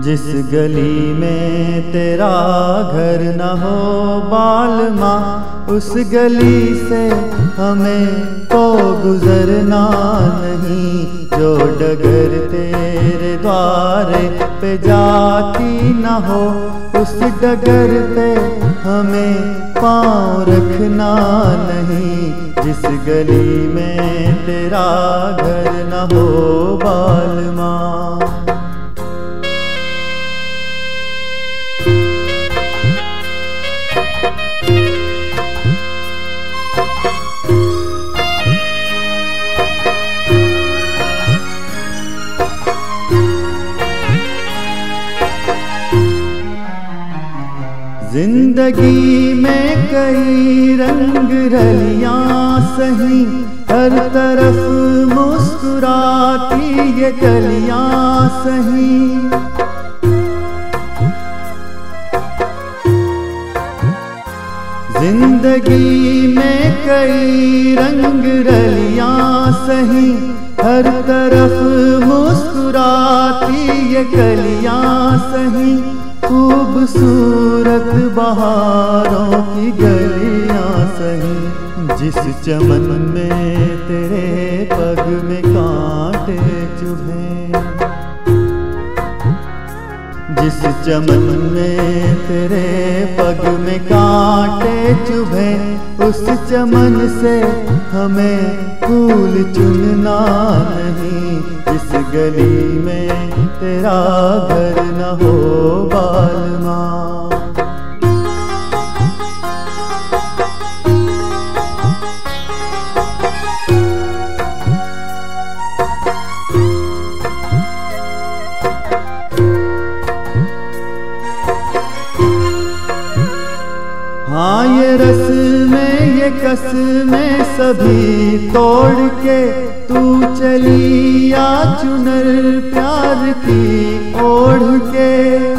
जिस गली में तेरा घर न हो बालमा, उस गली से हमें तो गुजरना नहीं। जो डगर तेरे द्वारे पे जाती न हो, उस डगर पे हमें पाँव रखना नहीं। जिस गली में तेरा घर न हो बालमा। जिंदगी में कई रंग रलियां सही, हर तरफ मुस्कुराती ये कलियां सही। जिंदगी में कई रंग रलियां सही, हर तरफ मुस्कुराती ये कलियां सही। खूबसूरत बहारों की गलियां सही, जिस चमन में तेरे पग में कांटे चुभे। जिस चमन में तेरे पग में कांटे चुभे, उस चमन से हमें फूल चुनना नहीं। जिस गली में तेरा घर न हो बालमा। हाँ ये रस में ये कस में सभी तोड़ के, तू चली या चुनर प्यार की ओढ़ के।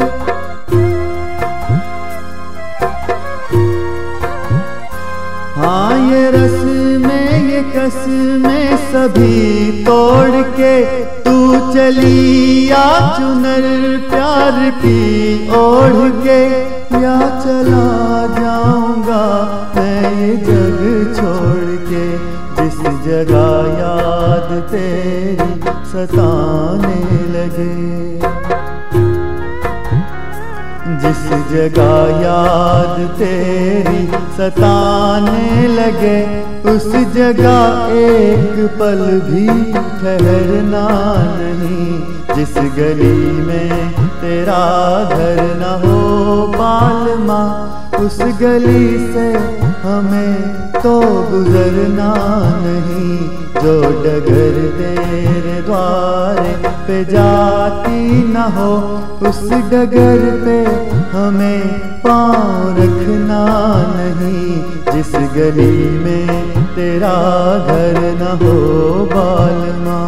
हाँ ये रस में ये कस में सभी तोड़ के, तू चली या चुनर प्यार की ओढ़ के। या चला जाऊंगा मैं ये जग छोड़ के, जिस जगह याद तेरी सताने लगे। जिस जगह याद तेरी सताने लगे, उस जगह एक पल भी ठहरना नहीं। जिस गली में तेरा घर न हो बालमा, उस गली से हमें तो गुजरना नहीं। जो डगर तेरे द्वारे पे जाती न हो, उस डगर पे हमें पाँव रखना नहीं। जिस गली में तेरा घर न हो बालमा।